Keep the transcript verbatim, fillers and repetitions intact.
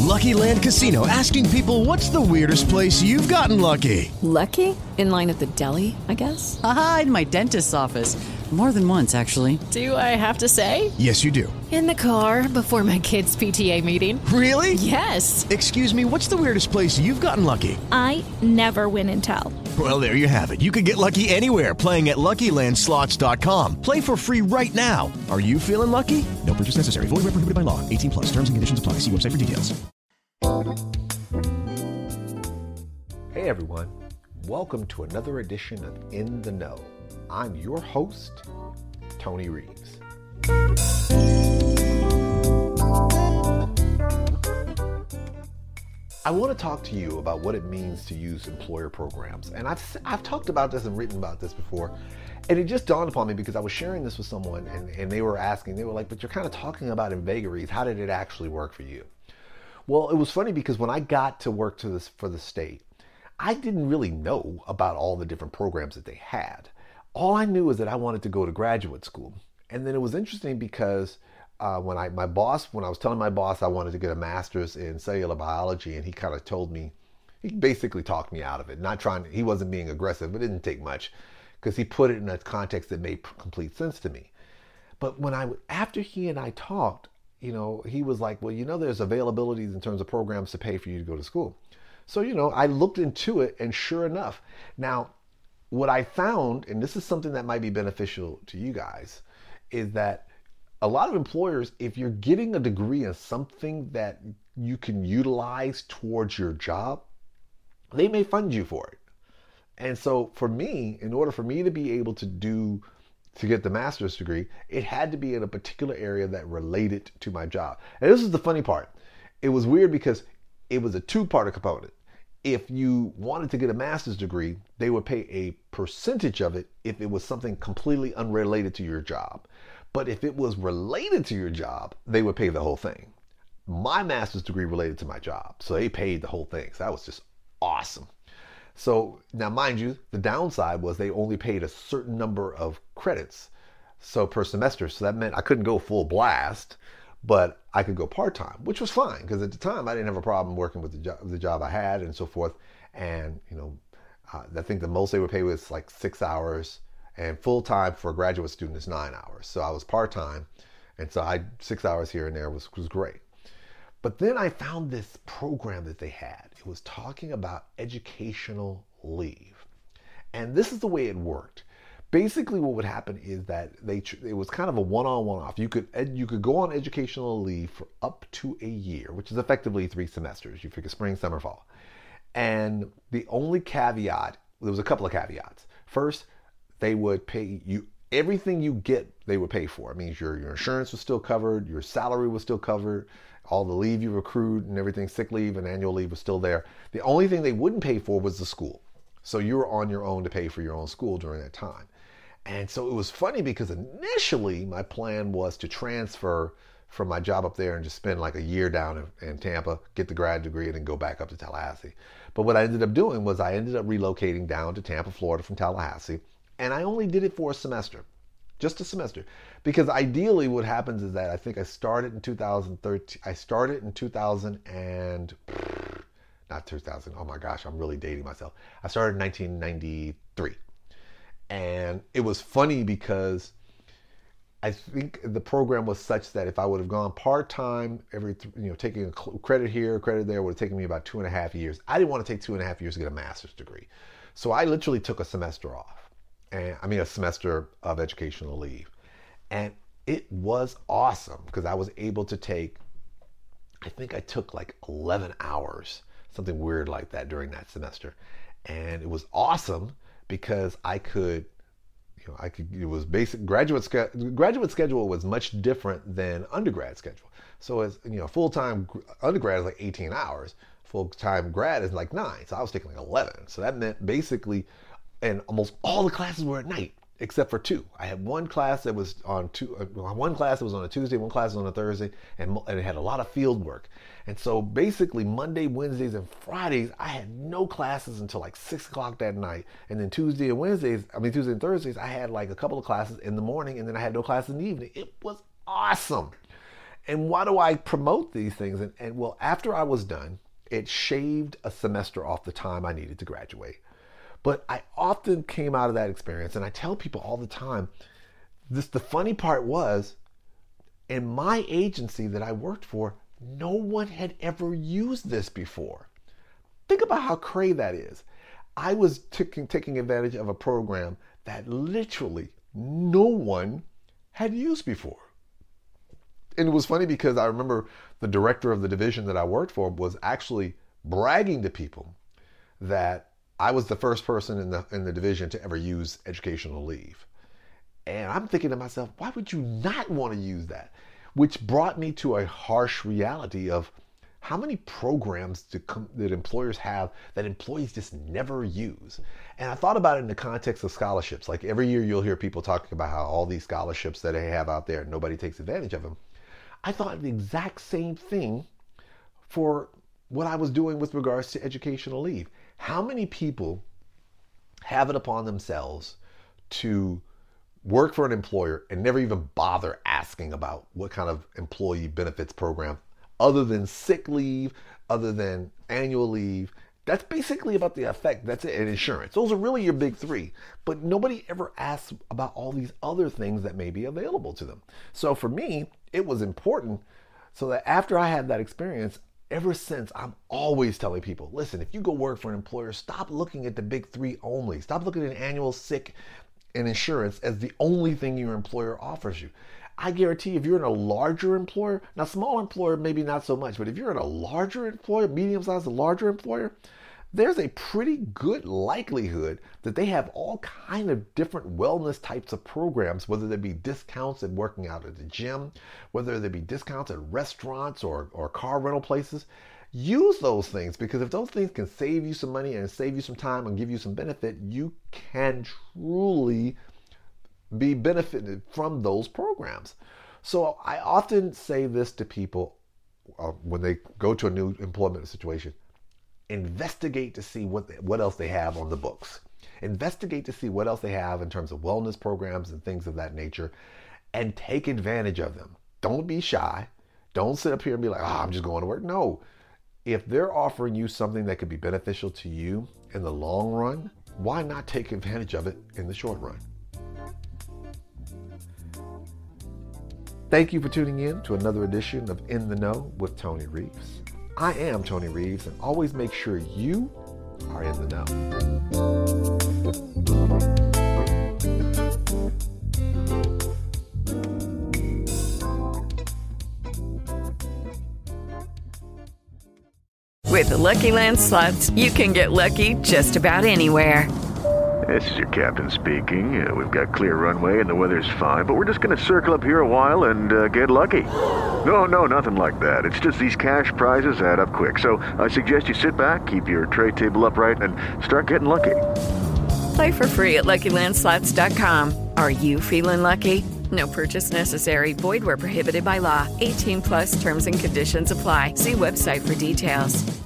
Lucky Land Casino, asking people, what's the weirdest place you've gotten lucky? Lucky? In line at the deli, I guess? Aha, in my dentist's office. More than once, actually. Do I have to say? Yes, you do. In the car before my kids' P T A meeting. Really? Yes. Excuse me, what's the weirdest place you've gotten lucky? I never win and tell. Well, there you have it. You can get lucky anywhere, playing at Lucky Land Slots dot com. Play for free right now. Are you feeling lucky? No purchase necessary. Void where prohibited by law. eighteen plus. Terms and conditions apply. See website for details. Hey everyone. Welcome to another edition of In the Know. I'm your host, Tony Reeves. I want to talk to you about what it means to use employer programs. And I've I've talked about this and written about this before. And it just dawned upon me because I was sharing this with someone and, and they were asking, they were like, but you're kind of talking about in vagaries. How did it actually work for you? Well, it was funny because when I got to work to this for the state, I didn't really know about all the different programs that they had. All I knew is that I wanted to go to graduate school. And then it was interesting because uh, when I, my boss, when I was telling my boss I wanted to get a master's in cellular biology, and he kind of told me, he basically talked me out of it. Not trying, he wasn't being aggressive, but it didn't take much because he put it in a context that made complete sense to me. But when I, after he and I talked, you know, he was like, well, you know, there's availabilities in terms of programs to pay for you to go to school. So, you know, I looked into it, and sure enough, now what I found, and this is something that might be beneficial to you guys, is that a lot of employers, if you're getting a degree in something that you can utilize towards your job, they may fund you for it. And so for me, in order for me to be able to do, to get the master's degree, it had to be in a particular area that related to my job. And this is the funny part. It was weird because it was a two-part component. If you wanted to get a master's degree, they would pay a percentage of it if it was something completely unrelated to your job. But if it was related to your job, they would pay the whole thing. My master's degree related to my job, so they paid the whole thing. So that was just awesome. So now, mind you, the downside was they only paid a certain number of credits so per semester. So that meant I couldn't go full blast, but I could go part-time, which was fine because at the time I didn't have a problem working with the job, the job I had and so forth. And, you know, uh, I think the most they would pay was like six hours and full-time for a graduate student is nine hours. So I was part-time. And so I, six hours here and there was, was great. But then I found this program that they had. It was talking about educational leave. And this is the way it worked. Basically, what would happen is that they it was kind of a one-on-one off. You could ed, you could go on educational leave for up to a year, which is effectively three semesters. You figure spring, summer, fall. And the only caveat, there was a couple of caveats. First, they would pay you everything you get. They would pay for. It means your your insurance was still covered, your salary was still covered, all the leave you accrued and everything, sick leave and annual leave was still there. The only thing they wouldn't pay for was the school. So you were on your own to pay for your own school during that time. And so it was funny because initially my plan was to transfer from my job up there and just spend like a year down in, in Tampa, get the grad degree, and then go back up to Tallahassee. But what I ended up doing was I ended up relocating down to Tampa, Florida from Tallahassee. And I only did it for a semester, just a semester. Because ideally what happens is that I think I started in two thousand thirteen. I started in two thousand and, not two thousand, oh my gosh, I'm really dating myself. I started in nineteen ninety-three. And it was funny because I think the program was such that if I would have gone part-time, every you know, taking a credit here, credit there, would have taken me about two and a half years. I didn't want to take two and a half years to get a master's degree. So I literally took a semester off. And I mean, a semester of educational leave. And it was awesome because I was able to take, I think I took like eleven hours, something weird like that during that semester. And it was awesome because I could, you know, I could, it was basic graduate, graduate schedule was much different than undergrad schedule. So as, you know, full-time undergrad is like eighteen hours, full-time grad is like nine. So I was taking like eleven. So that meant basically, and almost all the classes were at night except for two. I had one class that was on two, uh, one class that was on a Tuesday, one class was on a Thursday, and, and it had a lot of field work. And so basically Monday, Wednesdays, and Fridays, I had no classes until like six o'clock that night. And then Tuesday and Wednesdays, I mean Tuesday and Thursdays, I had like a couple of classes in the morning, and then I had no classes in the evening. It was awesome. And why do I promote these things? And, and well, after I was done, it shaved a semester off the time I needed to graduate. But I often came out of that experience, and I tell people all the time, this, the funny part was, in my agency that I worked for, no one had ever used this before. Think about how crazy that is. I was taking, taking advantage of a program that literally no one had used before. And it was funny because I remember the director of the division that I worked for was actually bragging to people that I was the first person in the in the division to ever use educational leave. And I'm thinking to myself, why would you not want to use that? Which brought me to a harsh reality of how many programs do, that employers have that employees just never use. And I thought about it in the context of scholarships. Like every year you'll hear people talking about how all these scholarships that they have out there, nobody takes advantage of them. I thought the exact same thing for what I was doing with regards to educational leave. How many people have it upon themselves to work for an employer and never even bother asking about what kind of employee benefits program, other than sick leave, other than annual leave? That's basically about the effect. That's it. And insurance. Those are really your big three. But nobody ever asks about all these other things that may be available to them. So for me, it was important so that after I had that experience, ever since, I'm always telling people, listen, if you go work for an employer, stop looking at the big three only. Stop looking at annual sick and insurance as the only thing your employer offers you. I guarantee if you're in a larger employer, now small employer, maybe not so much, but if you're in a larger employer, medium-sized, larger employer, there's a pretty good likelihood that they have all kind of different wellness types of programs, whether they be discounts at working out at the gym, whether they be discounts at restaurants or, or car rental places. Use those things, because if those things can save you some money and save you some time and give you some benefit, you can truly be benefited from those programs. So I often say this to people uh, when they go to a new employment situation. Investigate to see what they, what else they have on the books. Investigate to see what else they have in terms of wellness programs and things of that nature, and take advantage of them. Don't be shy. Don't sit up here and be like, oh, I'm just going to work. No. If they're offering you something that could be beneficial to you in the long run, why not take advantage of it in the short run? Thank you for tuning in to another edition of In the Know with Tony Reeves. I am Tony Reeves, and always make sure you are in the know. With the Lucky Land Slots, you can get lucky just about anywhere. This is your captain speaking. Uh, we've got clear runway and the weather's fine, but we're just going to circle up here a while and uh, get lucky. No, no, nothing like that. It's just these cash prizes add up quick. So I suggest you sit back, keep your tray table upright, and start getting lucky. Play for free at Lucky Land Slots dot com. Are you feeling lucky? No purchase necessary. Void where prohibited by law. eighteen plus terms and conditions apply. See website for details.